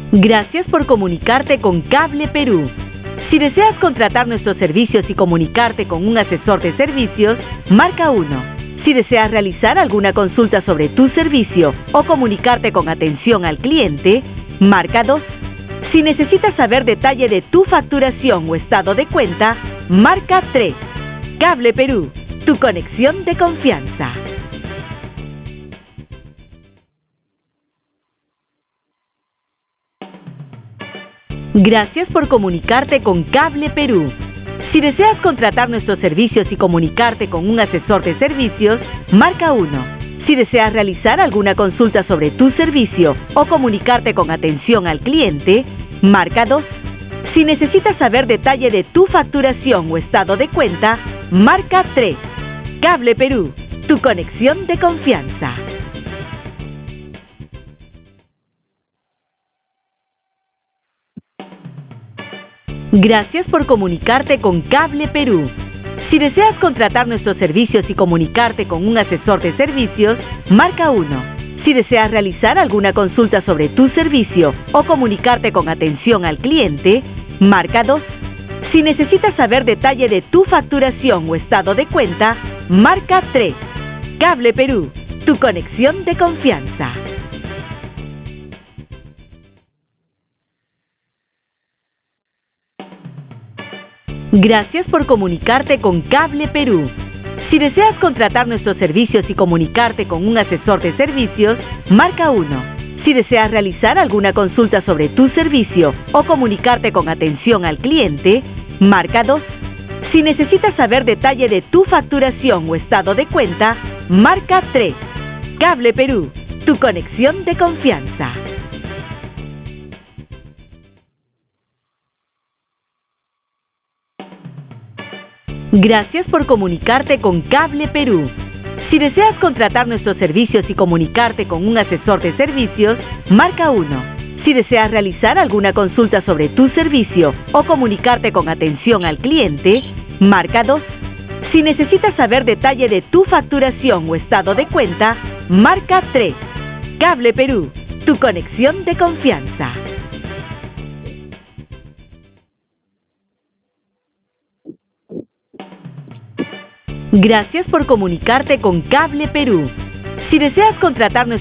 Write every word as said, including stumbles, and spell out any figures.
Gracias por comunicarte con Cable Perú. Si deseas contratar nuestros servicios y comunicarte con un asesor de servicios, marca uno. Si deseas realizar alguna consulta sobre tu servicio o comunicarte con atención al cliente, marca dos. Si necesitas saber detalle de tu facturación o estado de cuenta, marca tres. Cable Perú, tu conexión de confianza. Gracias por comunicarte con Cable Perú. Si deseas contratar nuestros servicios y comunicarte con un asesor de servicios, marca uno. Si deseas realizar alguna consulta sobre tu servicio o comunicarte con atención al cliente, marca dos. Si necesitas saber detalle de tu facturación o estado de cuenta, marca tres. Cable Perú, tu conexión de confianza. Gracias por comunicarte con Cable Perú. Si deseas contratar nuestros servicios y comunicarte con un asesor de servicios, marca uno. Si deseas realizar alguna consulta sobre tu servicio o comunicarte con atención al cliente, marca dos. Si necesitas saber detalle de tu facturación o estado de cuenta, marca tres. Cable Perú, tu conexión de confianza. Gracias por comunicarte con Cable Perú. Si deseas contratar nuestros servicios y comunicarte con un asesor de servicios, marca uno. Si deseas realizar alguna consulta sobre tu servicio o comunicarte con atención al cliente, marca dos. Si necesitas saber detalle de tu facturación o estado de cuenta, marca tres. Cable Perú, tu conexión de confianza. Gracias por comunicarte con Cable Perú. Si deseas contratar nuestros servicios y comunicarte con un asesor de servicios, marca uno. Si deseas realizar alguna consulta sobre tu servicio o comunicarte con atención al cliente, marca dos. Si necesitas saber detalle de tu facturación o estado de cuenta, marca tres. Cable Perú, tu conexión de confianza. Gracias por comunicarte con Cable Perú. Si deseas contratar nuestros